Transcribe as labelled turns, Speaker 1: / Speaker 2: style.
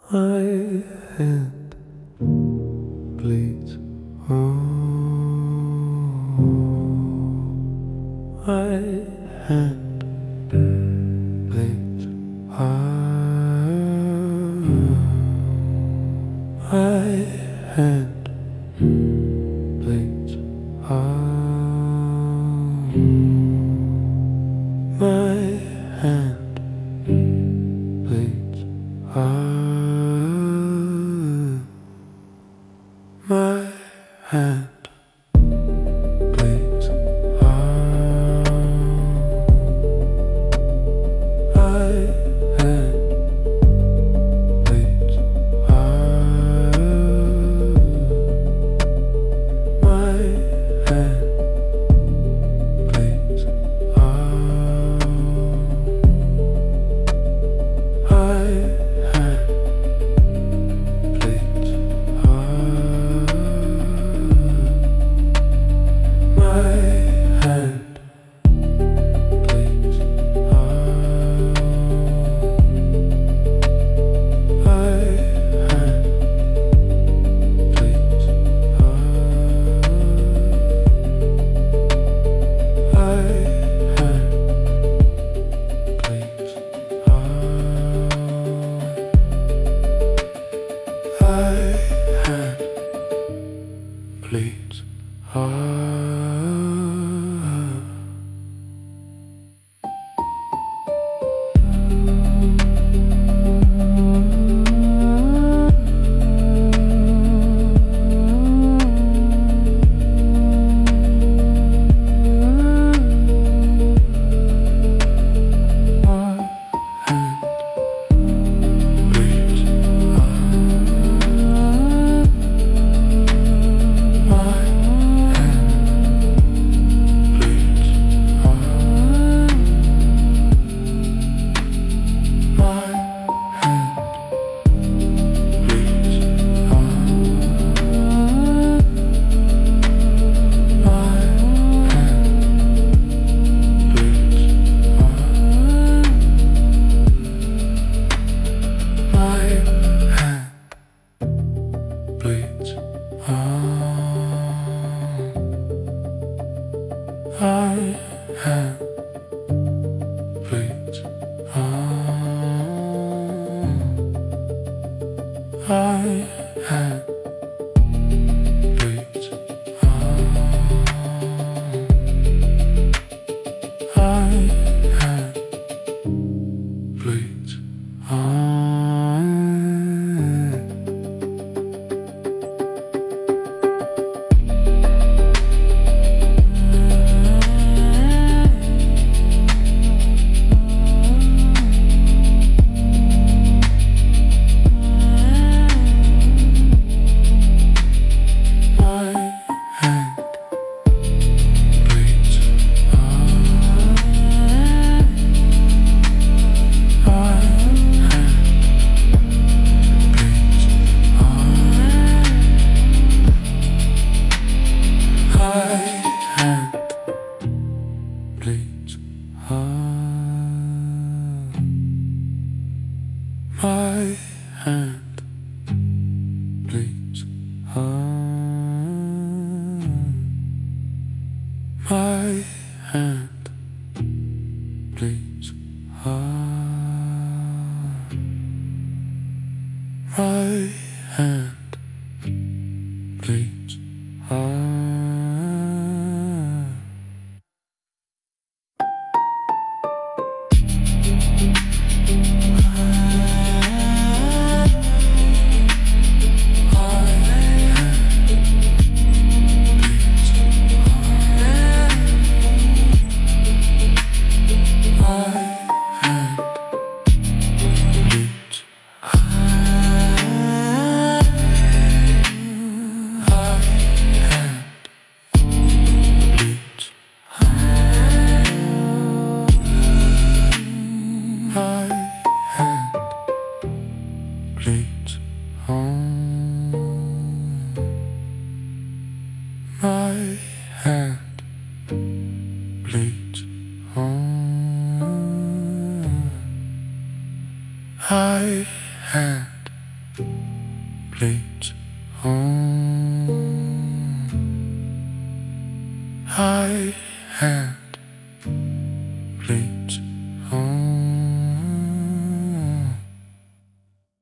Speaker 1: My hand bleeds on. My hand bleeds on. My hand bleeds on. My hand bleeds on. My hand bleeds on. My hand bleeds on. My hand bleeds on. My hand bleeds on. My hand bleeds on. My hand bleeds on. My hand bleeds on. My hand bleeds My hand bleeds on. High hand.